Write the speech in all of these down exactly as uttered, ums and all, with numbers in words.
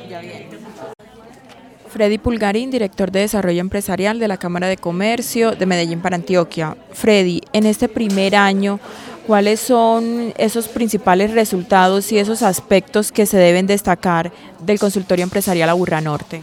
Ya viene. Freddy Pulgarín, director de Desarrollo Empresarial de la Cámara de Comercio de Medellín para Antioquia. Freddy, en este primer año, ¿cuáles son esos principales resultados y esos aspectos que se deben destacar del consultorio empresarial Aburrá Norte?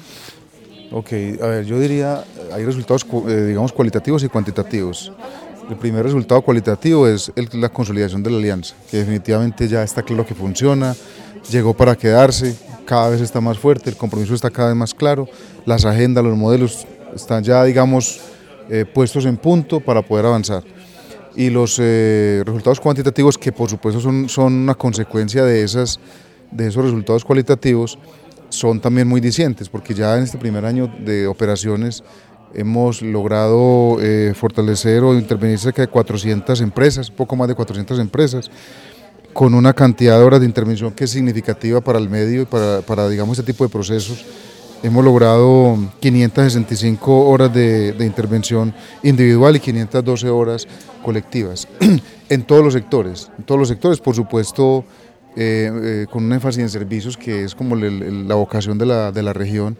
Ok, a ver, yo diría, hay resultados, eh, digamos, cualitativos y cuantitativos. El primer resultado cualitativo es el, la consolidación de la alianza, que definitivamente ya está claro que funciona, llegó para quedarse, cada vez está más fuerte, el compromiso está cada vez más claro, las agendas, los modelos están ya, digamos, eh, puestos en punto para poder avanzar. Y los eh, resultados cuantitativos, que por supuesto son, son una consecuencia de, esas, de esos resultados cualitativos, son también muy dicientes, porque ya en este primer año de operaciones hemos logrado eh, fortalecer o intervenir cerca de cuatrocientas empresas, poco más de cuatrocientas empresas, con una cantidad de horas de intervención que es significativa para el medio y para, para digamos, este tipo de procesos. Hemos logrado quinientas sesenta y cinco horas de, de intervención individual y quinientas doce horas colectivas, en todos los sectores, en todos los sectores, por supuesto, eh, eh, con un énfasis en servicios, que es como el, el, la vocación de la, de la región,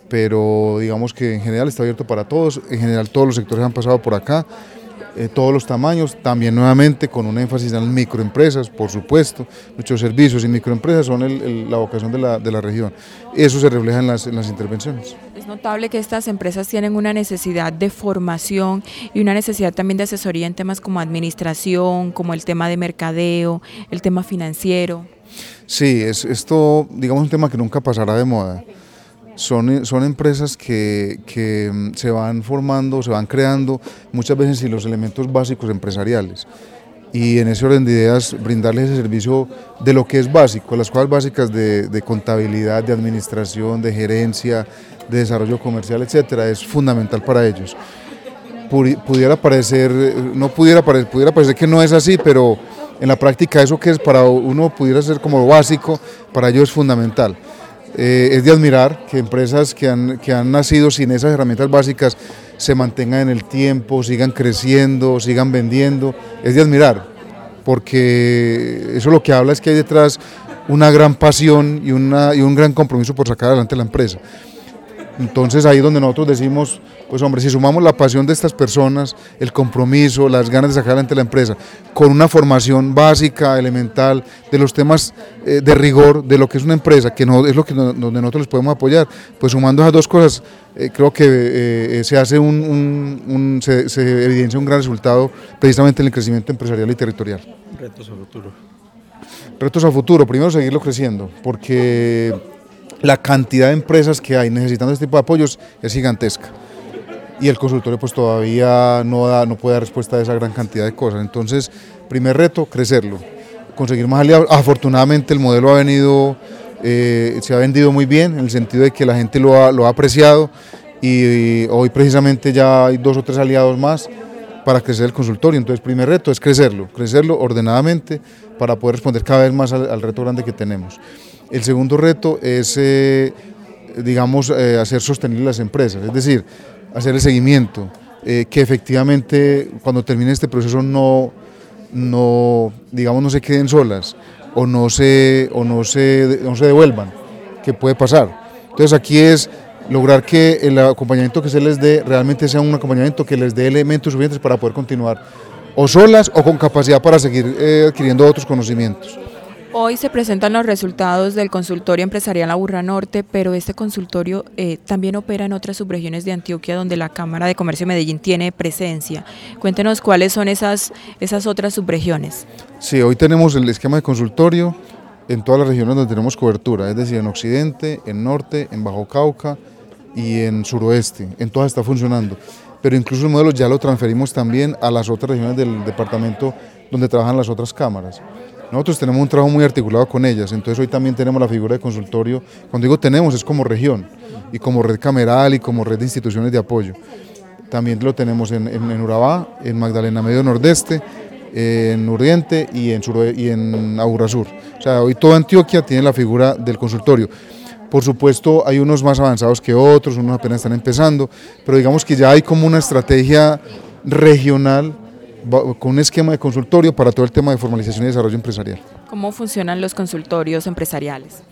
pero digamos que en general está abierto para todos, en general todos los sectores han pasado por acá, eh, todos los tamaños, también nuevamente con un énfasis en las microempresas, por supuesto, muchos servicios y microempresas son el, el, la vocación de la, de la región, eso se refleja en las, en las intervenciones. Es notable que estas empresas tienen una necesidad de formación y una necesidad también de asesoría en temas como administración, como el tema de mercadeo, el tema financiero. Sí, es, esto digamos un tema que nunca pasará de moda. Son, son empresas que, que se van formando, se van creando muchas veces sin los elementos básicos empresariales, y en ese orden de ideas brindarles ese servicio de lo que es básico, las cosas básicas de, de contabilidad, de administración, de gerencia, de desarrollo comercial, etcétera, es fundamental para ellos. Pudiera parecer, no pudiera parecer, pudiera parecer que no es así, pero en la práctica eso que es para uno pudiera ser como básico, para ellos es fundamental. Eh, es de admirar que empresas que han, que han nacido sin esas herramientas básicas se mantengan en el tiempo, sigan creciendo, sigan vendiendo, es de admirar, porque eso lo que habla es que hay detrás una gran pasión y, una, y un gran compromiso por sacar adelante la empresa. Entonces ahí es donde nosotros decimos, pues hombre, si sumamos la pasión de estas personas, el compromiso, las ganas de sacar adelante la empresa, con una formación básica, elemental, de los temas eh, de rigor, de lo que es una empresa, que no, es lo que no, donde nosotros les podemos apoyar, pues sumando esas dos cosas, eh, creo que eh, se hace un, un, un se, se evidencia un gran resultado precisamente en el crecimiento empresarial y territorial. Retos a futuro. Retos a futuro, primero seguirlo creciendo, porque la cantidad de empresas que hay necesitando este tipo de apoyos es gigantesca, y el consultorio pues todavía no, da, no puede dar respuesta a esa gran cantidad de cosas. Entonces, primer reto, crecerlo, conseguir más aliados. Afortunadamente el modelo ha venido, eh, se ha vendido muy bien, en el sentido de que la gente lo ha, lo ha apreciado, y, y hoy precisamente ya hay dos o tres aliados más para crecer el consultorio. Entonces, primer reto es crecerlo, crecerlo ordenadamente para poder responder cada vez más al, al reto grande que tenemos. El segundo reto es, eh, digamos, eh, hacer sostenibles las empresas, es decir, hacer el seguimiento, eh, que efectivamente cuando termine este proceso no, no, digamos, no se queden solas o no se, o no se, no se devuelvan, que puede pasar. Entonces aquí es lograr que el acompañamiento que se les dé realmente sea un acompañamiento que les dé elementos suficientes para poder continuar o solas o con capacidad para seguir eh, adquiriendo otros conocimientos. Hoy se presentan los resultados del consultorio empresarial Aburrá Norte, pero este consultorio eh, también opera en otras subregiones de Antioquia donde la Cámara de Comercio de Medellín tiene presencia. Cuéntenos cuáles son esas, esas otras subregiones. Sí, hoy tenemos el esquema de consultorio en todas las regiones donde tenemos cobertura, es decir, en Occidente, en Norte, en Bajo Cauca y en Suroeste. En todas está funcionando, pero incluso el modelo ya lo transferimos también a las otras regiones del departamento donde trabajan las otras cámaras. Nosotros tenemos un trabajo muy articulado con ellas, entonces hoy también tenemos la figura de consultorio. Cuando digo tenemos es como región y como red cameral y como red de instituciones de apoyo. También lo tenemos en, en, en Urabá, en Magdalena Medio Nordeste, en Oriente y en, Sur, y en Aburrá Sur. O sea, hoy toda Antioquia tiene la figura del consultorio. Por supuesto hay unos más avanzados que otros, unos apenas están empezando, pero digamos que ya hay como una estrategia regional con un esquema de consultorio para todo el tema de formalización y desarrollo empresarial. ¿Cómo funcionan los consultorios empresariales?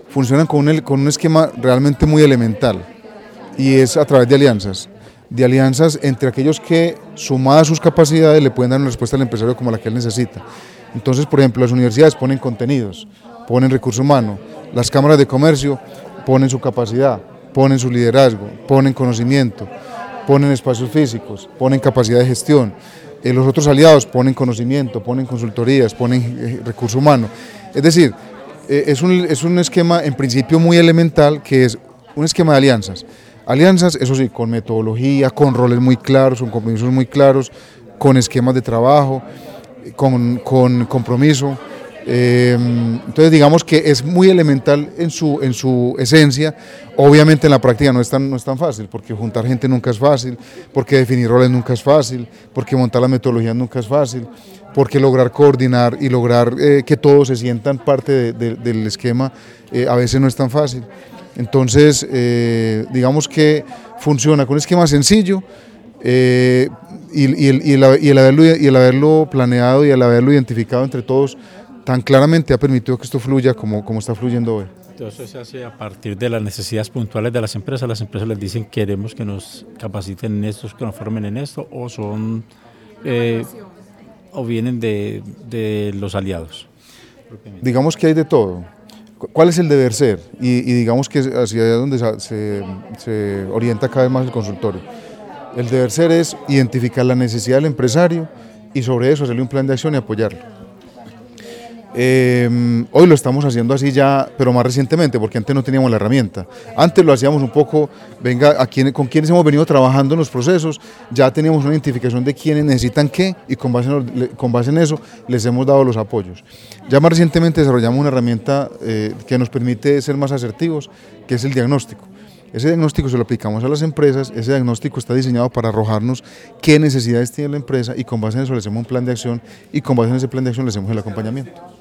funcionan con un, con un esquema realmente muy elemental y es a través de alianzas, de alianzas entre aquellos que, sumadas sus capacidades, le pueden dar una respuesta al empresario como la que él necesita. Entonces, por ejemplo, las universidades ponen contenidos, ponen recurso humano, las cámaras de comercio ponen su capacidad, ponen su liderazgo, ponen conocimiento, ponen espacios físicos, ponen capacidad de gestión. Eh, los otros aliados ponen conocimiento, ponen consultorías, ponen eh, recurso humano. Es decir, eh, es, un, es un esquema en principio muy elemental, que es un esquema de alianzas. Alianzas, eso sí, con metodología, con roles muy claros, con compromisos muy claros, con esquemas de trabajo, con, con compromiso. Eh, entonces digamos que es muy elemental en su, en su esencia. Obviamente en la práctica no es, tan, no es tan fácil, porque juntar gente nunca es fácil, porque definir roles nunca es fácil, porque montar la metodología nunca es fácil, porque lograr coordinar y lograr eh, que todos se sientan parte de, de, del esquema eh, a veces no es tan fácil. Entonces eh, digamos que funciona con un esquema sencillo, eh, y, y, el, y, el, y, el haberlo, y el haberlo planeado y el haberlo identificado entre todos tan claramente ha permitido que esto fluya como, como está fluyendo hoy. Entonces eso se hace a partir de las necesidades puntuales de las empresas. Las empresas les dicen queremos que nos capaciten en esto, que nos formen en esto, o son eh, o vienen de, de los aliados. Digamos que hay de todo. ¿Cuál es el deber ser? Y, y digamos que hacia allá es donde se, se orienta cada vez más el consultorio. El deber ser es identificar la necesidad del empresario y sobre eso hacerle un plan de acción y apoyarlo. Eh, hoy lo estamos haciendo así ya, pero más recientemente, porque antes no teníamos la herramienta. Antes lo hacíamos un poco, venga, a quién, con quienes hemos venido trabajando en los procesos, ya teníamos una identificación de quiénes necesitan qué y con base en, con base en eso les hemos dado los apoyos. Ya más recientemente desarrollamos una herramienta eh, que nos permite ser más asertivos, que es el diagnóstico. Ese diagnóstico se lo aplicamos a las empresas, ese diagnóstico está diseñado para arrojarnos qué necesidades tiene la empresa y con base en eso le hacemos un plan de acción y con base en ese plan de acción le hacemos el acompañamiento.